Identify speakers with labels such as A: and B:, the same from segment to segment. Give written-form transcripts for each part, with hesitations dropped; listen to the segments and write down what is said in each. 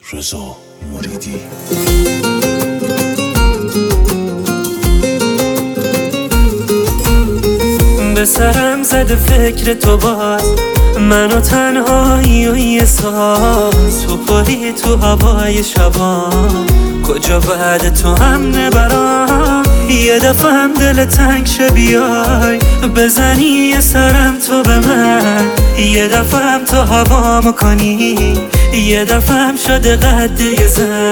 A: رضا مریدی.
B: به سرم زده فکر تو باز، منو تنهایی و یه ساز، تو پری تو هوای شبان، کجا بعد تو هم نبرام. یه دفعه هم دل تنگ شه بیای بزنی یه سرم تو به من، یه دفعه هم تو هوامو کنی، یه دفعه هم شده قد یه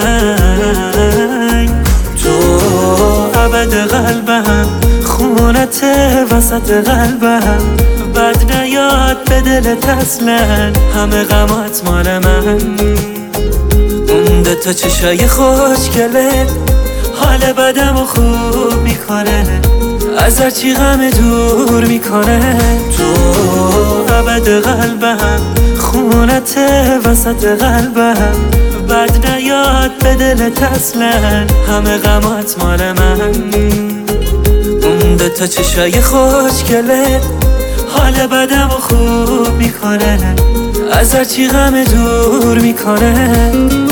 B: زنگ. تو ابد قلبم، خونت وسط قلبم، بد نیاد به دلت اصلا، همه غمات مال من. اون دوتا چشای خوشگلت حال بدم و خوب میکنه، از هرچی غم دور میکنه. تو ابد قلبم، خونت وسط قلبم، بد نیاد به دلت اصلا، همه غمات مال من. اون دوتا چشای خوشگلت حال بدم و خوب میکنه، از هرچی غم دور میکنه.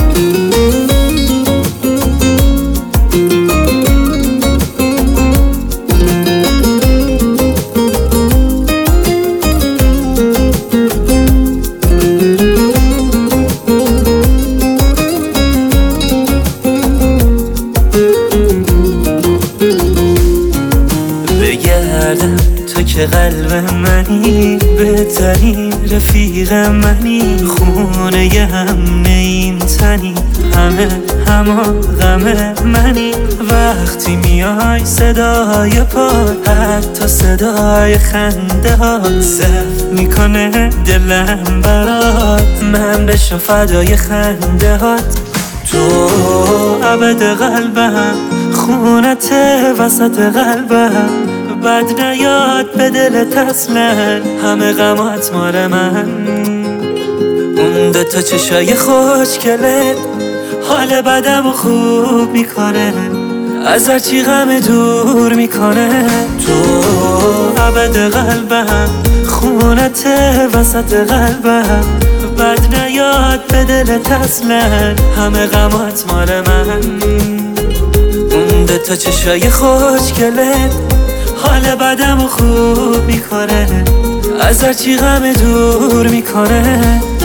B: بگردم تو که قلب منی، بهترین رفیق منی، خونه ی هم نیم تنی، همه هما غم منی. وقتی میای صدای پاد، حتی صدای خنده ها، صرف میکنه دلم برات، من بشم فدای خنده هات. تو ابد قلبم، خونت وسط قلبم، بد نیاد به دلت اصلا، همه غمات مال من. اون دوتا چشای خوشگلت حال بدم و خوب میکنه، از هرچی غم دور میکنه. تو ابد قلبم، خونت وسط قلبم، بد نیاد به دلت اصلا، همه غمات مال من. اون دوتا چشای خوشگلت حال بدم و خوب میکنه، از هرچی غم دور میکنه.